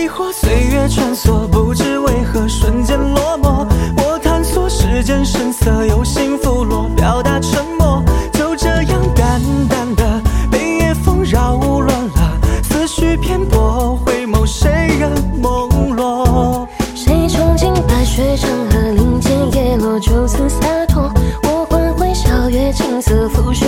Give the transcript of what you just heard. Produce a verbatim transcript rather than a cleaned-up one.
惑，岁月穿梭，不知为何瞬间落寞。我探索世间声色，有幸福落，表达沉默。就这样淡淡的被夜风扰乱了思绪偏颇，回眸谁人梦落？ 谁憧憬白雪长河，林间叶落，就此洒脱。我换回笑月青涩，拂雪